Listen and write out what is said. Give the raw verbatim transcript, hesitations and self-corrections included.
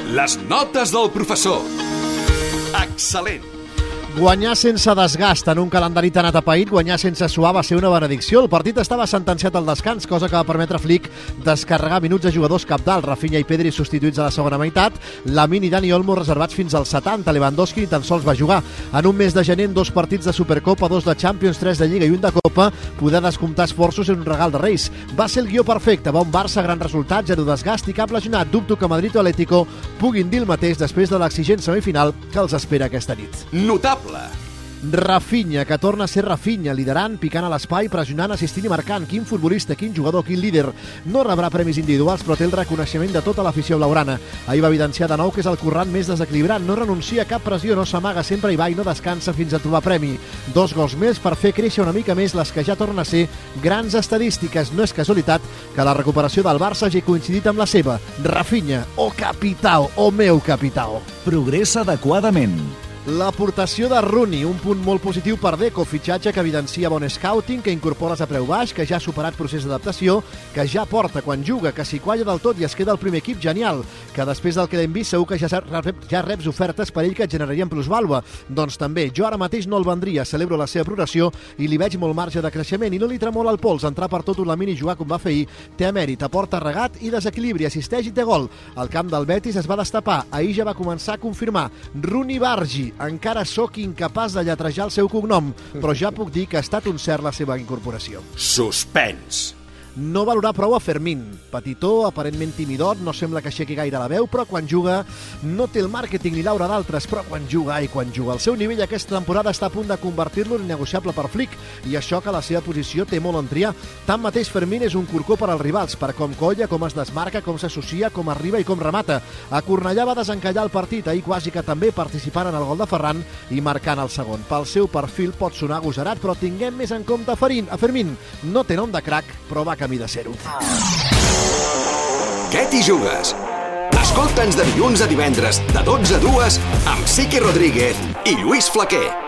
Les notes del professor. Excel·lent. Guanyar sense desgast en un calendari tan atapeït, guanyar sense suar va ser una benedicció. El partit estava sentenciat al descans, cosa que va permetre a Flick descarregar minuts de jugadors cabdals. Rafinha i Pedri substituïts a la segona meitat, Lamine i Dani Olmo reservats fins als setanta. Lewandowski ni tan sols va jugar. En un mes de gener, en dos partits de Supercopa, dos de Champions, tres de Lliga i un de Copa, poder descomptar esforços en un regal de Reis. Va ser el guió perfecte, bon Barça, gran resultat, zero desgast i cap lesionat. Dubto que Madrid o Atlético puguin dir el mateix després de l'exigent semifinal que els espera aquesta nit. Notable. Rafinha, que torna a ser Rafinha, liderant, picant a l'espai, pressionant, assistint i marcant. Quin futbolista, quin jugador, quin líder. No rebrà premis individuals, però té el reconeixement de tota l'afició blaugrana. Ahir va evidenciar de nou que és el corrent més desequilibrant. No renuncia a cap pressió, no s'amaga, sempre hi va i no descansa fins a trobar premi. Dos gols més per fer créixer una mica més les que ja tornen a ser grans estadístiques. No és casualitat que la recuperació del Barça hagi coincidit amb la seva. Rafinha, o capitao, o meu capitao. Progressa adequadament. L'aportació de Rooney, un punt molt positiu per Deco, fitxatge que evidencia bon scouting, que incorpores a preu baix, que ja ha superat procés d'adaptació, que ja porta quan juga, que s'hi qualla del tot i es queda al primer equip, genial, que després del que hem vist segur que ja, rep, ja reps ofertes per ell que et generarien plusvàlua. Doncs també, jo ara mateix no el vendria, celebro la seva progressió i li veig molt marge de creixement i no li tremola el pols, entrar per tot un Lamine i jugar com va fer ahir, té mèrit, aporta regat i desequilibri, assisteix i té gol. El camp del Betis es va destapar, ahir ja va començar a confirmar. Rooney Bargi, encara sóc incapaç de lletrejar el seu cognom, però ja puc dir que ha estat un cert la seva incorporació. Suspens. No valorar prou a Fermín. Petitó, aparentment timidot, no sembla que aixequi gaire la veu, però quan juga no té el màrqueting ni l'aura d'altres, però quan juga, ai, quan juga. El seu nivell aquesta temporada està a punt de convertir-lo en negociable per Flick, i això que la seva posició té molt on triar. Tanmateix, Fermín és un corcó per als rivals, per com colla, com es desmarca, com s'associa, com arriba i com remata. A Cornellà va desencallar el partit, ahir quasi que també participant en el gol de Ferran i marcant el segon. Pel seu perfil pot sonar agosarat, però tinguem més en compte a Fermín. No té nom de crac, però va camí de ser-ho. Què t'hi jugues? Escolta'ns de dilluns a divendres de dotze a dues amb Siqui Rodríguez i Lluís Flaquer.